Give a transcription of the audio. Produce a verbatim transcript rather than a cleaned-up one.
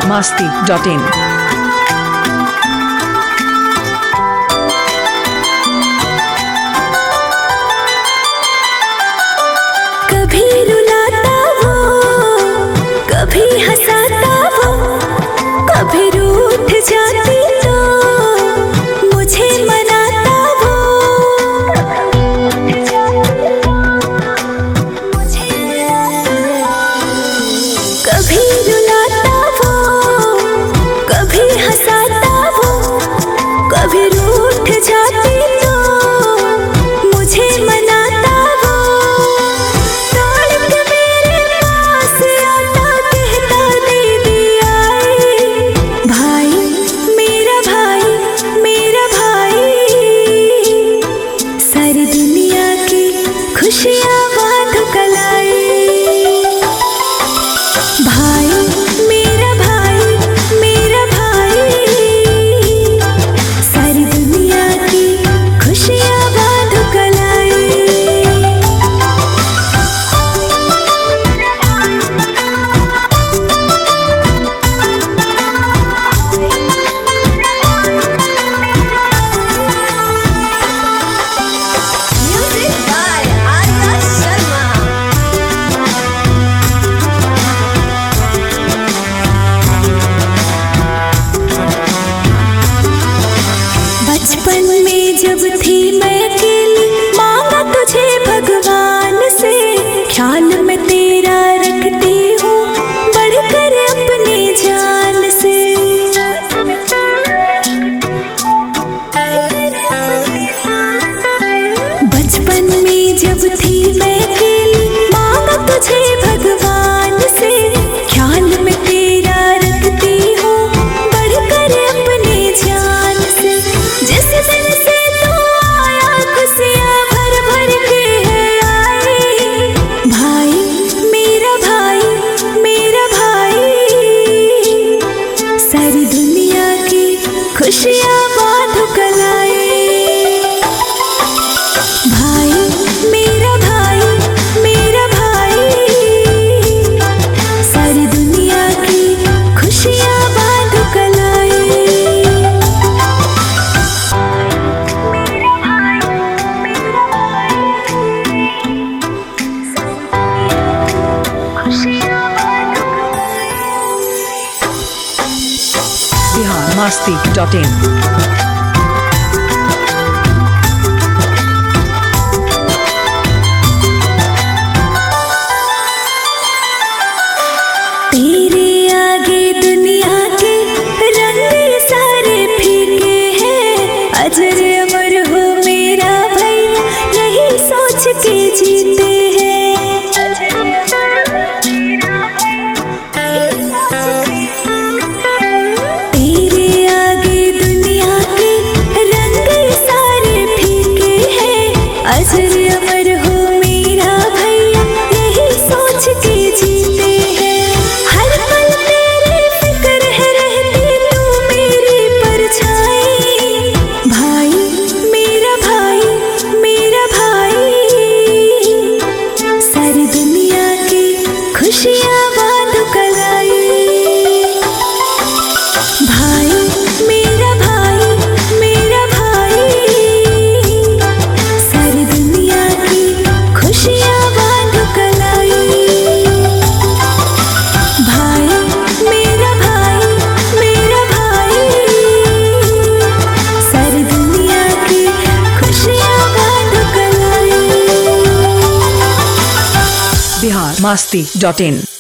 masti dot in. कभी रुलाता वो, कभी हंसाता वो, कभी रूठ जाती तो मुझे मनाता वो। कभी रुलाता वो, कभी हंसाता वो, कभी रूठ जाती तो मुझे मनाता वो। दौड़ के मेरे पास आता कहता दीदी आई, भाई मेरा भाई मेरा भाई, सारी दुनिया की खुशियाँ बांध कलाई। भाई मेरा भाई मेरा भाई, सारी दुनिया की खुशियाँ बांध कलाई। Music by Arya Sharma. बचपन में जब थी मैं अकेली, मांगा तुझे भगवान से, ख्याल में तेरा रखती हूँ बढ़कर अपने जान से। बचपन में जब थी मैं अकेली, मांगा तुझे भगवान से, ख्याल में तेरा रखती हूँ बढ़कर अपने जान से। जिस दिन से तू आया खुशियाँ भर भर के है आई, भाई मेरा भाई मेरा भाई, सारी दुनिया की खुशियाँ बांध कलाई। भाई मेरा भाई मेरा भाई, सारी दुनिया की खुशियाँ बांध कलाई। Bihar masti dot in. तेरे आगे दुनिया के रंग सारे फीके हैं, अजर अमर हो मेरा भाई यही सोच के जीते हैं। तेरे आगे दुनिया के रंग सारे फीके हैं, अजर अमर हो मेरा भैया यही सोच के जीते हैं। हर पल तेरी फिक्र है रहती तू मेरी परछाई, भाई मेरा भाई मेरा भाई, सारी दुनिया की खुशियाँ बांध कलाई। भाई मेरा भाई मेरा भाई, सारी दुनिया की खुशियाँ बांध कलाई। भाई मेरा भाई मेरा भाई, सारी दुनिया की खुशियाँ बांध कलाई। Bihar masti dot in.